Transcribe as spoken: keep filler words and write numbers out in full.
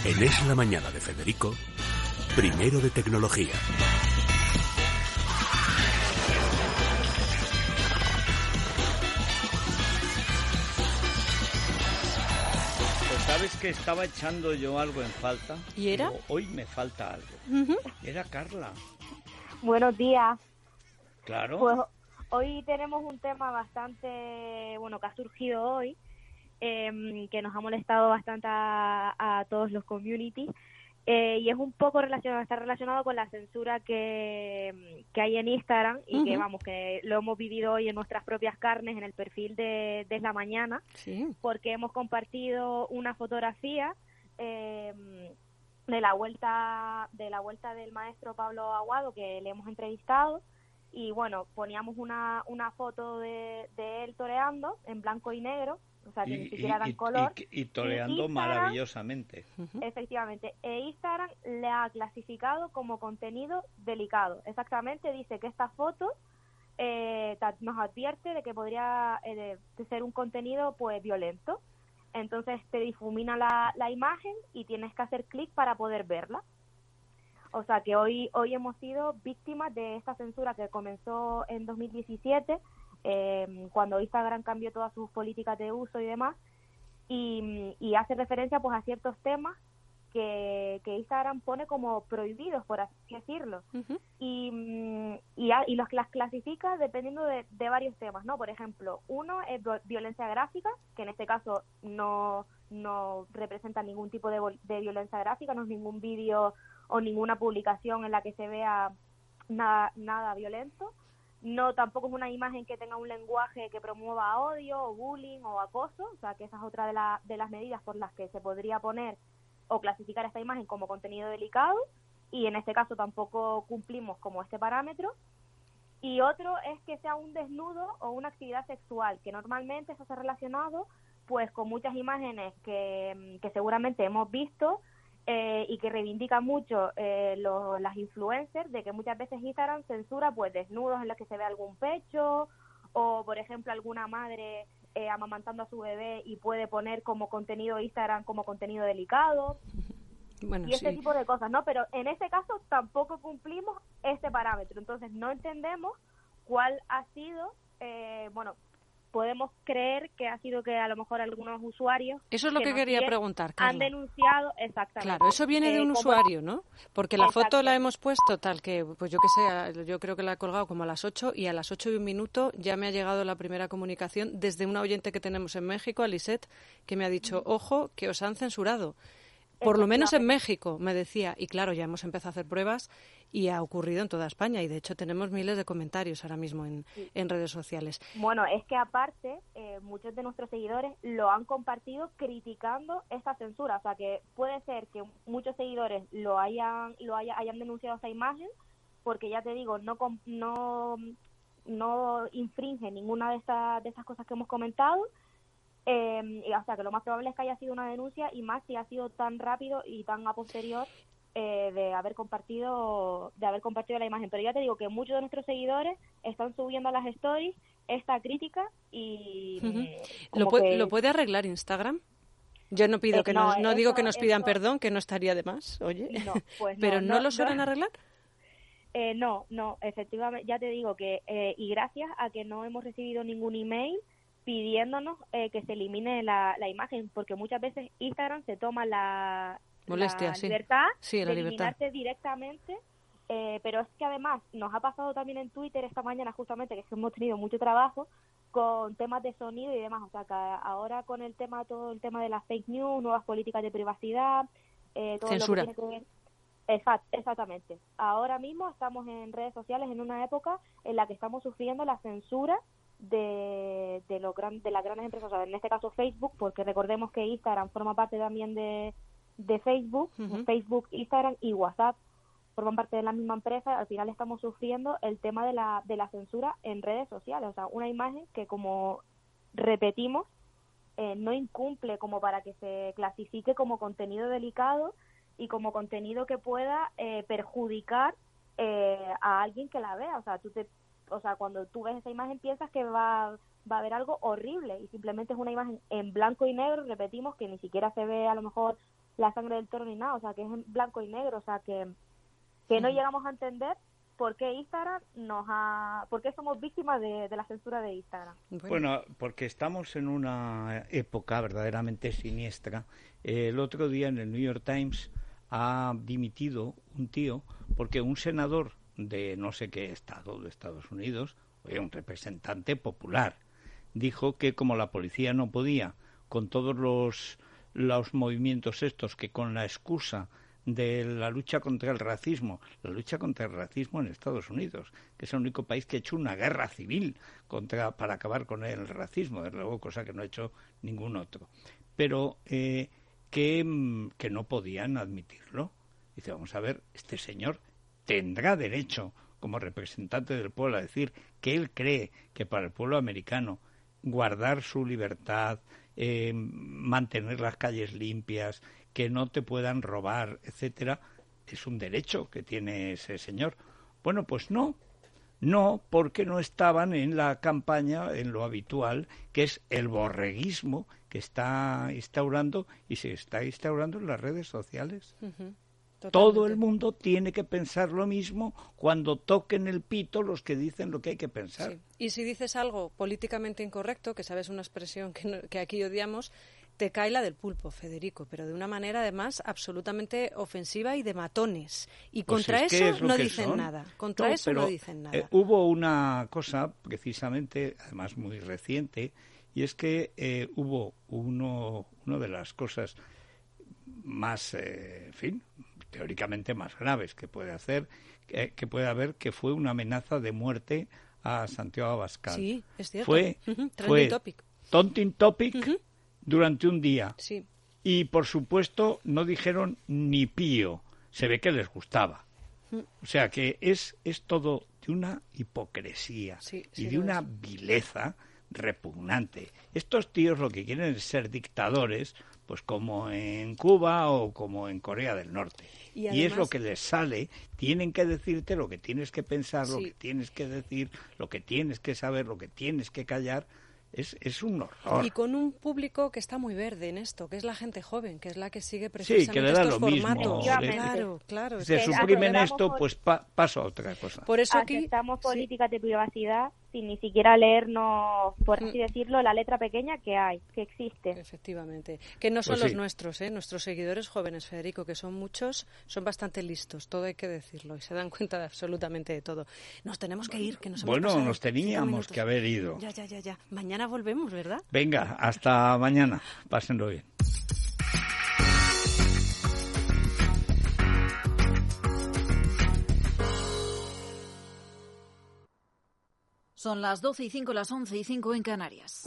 En Es la Mañana de Federico, primero de tecnología. Pues sabes que estaba echando yo algo en falta. ¿Y era? Digo, hoy me falta algo. Uh-huh. Era Carla. Buenos días. Claro. Pues hoy tenemos un tema bastante, bueno, que ha surgido hoy, eh, que nos ha molestado bastante a, a todos los communities, eh, y es un poco relacionado, está relacionado con la censura que, que hay en Instagram y uh-huh. que, vamos, que lo hemos vivido hoy en nuestras propias carnes en el perfil de, de Es la Mañana, sí. porque hemos compartido una fotografía eh, de la vuelta de la vuelta del maestro Pablo Aguado, que le hemos entrevistado. Y bueno, poníamos una, una foto de, de él toreando en blanco y negro, o sea, que y, ni siquiera dan y, color. Y, y toreando y maravillosamente. Efectivamente. E Instagram le ha clasificado como contenido delicado. Exactamente, dice que esta foto eh, nos advierte de que podría eh, de, de ser un contenido pues violento. Entonces te difumina la, la imagen y tienes que hacer clic para poder verla. O sea que hoy hoy hemos sido víctimas de esta censura que comenzó en dos mil diecisiete, eh, cuando Instagram cambió todas sus políticas de uso y demás, y, y hace referencia pues a ciertos temas que, que Instagram pone como prohibidos, por así decirlo, uh-huh. y, y, y los las clasifica dependiendo de, de varios temas, ¿no? Por ejemplo, uno es violencia gráfica, que en este caso no, no representa ningún tipo de, de violencia gráfica, no es ningún vídeo o ninguna publicación en la que se vea nada, nada violento. No, tampoco es una imagen que tenga un lenguaje que promueva odio o bullying o acoso, o sea que esa es otra de, la, de las medidas por las que se podría poner o clasificar esta imagen como contenido delicado, y en este caso tampoco cumplimos como este parámetro. Y otro es que sea un desnudo o una actividad sexual, que normalmente eso se ha relacionado pues con muchas imágenes que, que seguramente hemos visto, Eh, y que reivindica mucho eh, lo, las influencers, de que muchas veces Instagram censura pues desnudos en los que se ve algún pecho, o por ejemplo alguna madre eh, amamantando a su bebé y puede poner como contenido Instagram como contenido delicado, bueno, y este sí. tipo de cosas, ¿no? Pero en este caso tampoco cumplimos este parámetro, entonces no entendemos cuál ha sido, eh, bueno, podemos creer que ha sido que a lo mejor algunos usuarios... Eso es lo que, que quería preguntar, Carla. Han denunciado, exactamente. Claro, eso viene de un eh, usuario, ¿no? Porque la Exacto. foto la hemos puesto tal que, pues yo que sé, yo creo que la he colgado como a las ocho, y a las ocho y un minuto ya me ha llegado la primera comunicación desde una oyente que tenemos en México, Alisette, que me ha dicho, ojo, que os han censurado. Por lo menos en México, me decía. Y claro, ya hemos empezado a hacer pruebas y ha ocurrido en toda España. Y de hecho tenemos miles de comentarios ahora mismo en, sí. en redes sociales. Bueno, es que aparte, eh, muchos de nuestros seguidores lo han compartido criticando esta censura. O sea, que puede ser que muchos seguidores lo hayan lo haya, hayan denunciado esa imagen, porque ya te digo, no no no infringe ninguna de estas de estas cosas que hemos comentado. Eh, y, o sea, que lo más probable es que haya sido una denuncia, y más si ha sido tan rápido y tan a posterior eh, de haber compartido de haber compartido la imagen. Pero ya te digo que muchos de nuestros seguidores están subiendo a las stories esta crítica y... Uh-huh. ¿Lo, puede, que... ¿Lo puede arreglar Instagram? Yo no pido eh, que no, nos, no eso, digo que nos pidan eso... perdón, que no estaría de más, oye. No, pues ¿Pero no, no, no lo suelen no. arreglar? Eh, no, no, efectivamente, ya te digo que, eh, y gracias a que no hemos recibido ningún email pidiéndonos eh, que se elimine la, la imagen, porque muchas veces Instagram se toma la, Molestia, la sí. libertad sí, la de libertad. eliminarte directamente, eh, pero es que además nos ha pasado también en Twitter esta mañana justamente, que es que hemos tenido mucho trabajo con temas de sonido y demás, o sea que ahora con el tema, todo el tema de las fake news, nuevas políticas de privacidad, eh, todo Censura. lo que tiene que ver... Exact, exactamente. Ahora mismo estamos en redes sociales en una época en la que estamos sufriendo la censura de de, los gran, de las grandes empresas, o sea, en este caso Facebook, porque recordemos que Instagram forma parte también de, de Facebook, uh-huh. Facebook, Instagram y WhatsApp forman parte de la misma empresa. Al final estamos sufriendo el tema de la, de la censura en redes sociales, o sea, una imagen que, como repetimos, eh, no incumple como para que se clasifique como contenido delicado y como contenido que pueda eh, perjudicar eh, a alguien que la vea. O sea, tú te O sea, cuando tú ves esa imagen piensas que va, va a haber algo horrible, y simplemente es una imagen en blanco y negro, repetimos, que ni siquiera se ve a lo mejor la sangre del toro ni nada, o sea, que es en blanco y negro, o sea, que, que no llegamos a entender por qué Instagram nos ha, por qué somos víctimas de, de la censura de Instagram. Bueno. bueno, porque estamos en una época verdaderamente siniestra. Eh, el otro día en el New York Times ha dimitido un tío porque un senador de no sé qué estado de Estados Unidos, oye, un representante popular, dijo que como la policía no podía con todos los, los movimientos estos que con la excusa de la lucha contra el racismo, la lucha contra el racismo en Estados Unidos, que es el único país que ha hecho una guerra civil contra para acabar con el racismo, desde luego, cosa que no ha hecho ningún otro, pero eh, que, que no podían admitirlo. Dice, vamos a ver, este señor tendrá derecho como representante del pueblo a decir que él cree que para el pueblo americano guardar su libertad, eh, mantener las calles limpias, que no te puedan robar, etcétera, es un derecho que tiene ese señor. Bueno, pues no, no, porque no estaban en la campaña, en lo habitual, que es el borreguismo que está instaurando y se está instaurando en las redes sociales. Uh-huh. Todo el mundo tiene que pensar lo mismo cuando toquen el pito los que dicen lo que hay que pensar. Sí. Y si dices algo políticamente incorrecto, que sabes una expresión que, no, que aquí odiamos, te cae la del pulpo, Federico, pero de una manera además absolutamente ofensiva y de matones. Y pues contra es que eso es lo no que dicen son. nada. Contra no, eso pero, no dicen nada. Eh, hubo una cosa precisamente, además muy reciente, y es que eh, hubo uno, una de las cosas más, eh, en fin, teóricamente más graves que puede hacer, que, que puede haber, que fue una amenaza de muerte a Santiago Abascal. Sí, es cierto. Fue, uh-huh. fue topic. Trending topic Uh-huh. durante un día. Sí. Y, por supuesto, no dijeron ni pío. Se ve que les gustaba. Uh-huh. O sea, que es, es todo de una hipocresía sí, y sí de una es. vileza repugnante. Estos tíos lo que quieren es ser dictadores, pues como en Cuba o como en Corea del Norte. Y, además, y es lo que les sale. Tienen que decirte lo que tienes que pensar, sí. lo que tienes que decir, lo que tienes que saber, lo que tienes que callar. Es, es un horror. Y con un público que está muy verde en esto, que es la gente joven, que es la que sigue precisamente sí, que le da estos lo formatos. Mismo. Claro, claro. Si se suprimen esto, pues pa, paso a otra cosa. Por eso aquí aceptamos políticas sí. de privacidad sin ni siquiera leernos, por así decirlo, la letra pequeña que hay, que existe. Efectivamente. Que no son pues los sí. nuestros, ¿eh? Nuestros seguidores jóvenes, Federico, que son muchos, son bastante listos, todo hay que decirlo, y se dan cuenta de absolutamente de todo. Nos tenemos que ir, que nos hemos Bueno, pasado nos teníamos que haber ido. Ya, ya, ya, ya. Mañana volvemos, ¿verdad? Venga, hasta mañana. Pásenlo bien. Son las doce y cinco, las once y cinco en Canarias.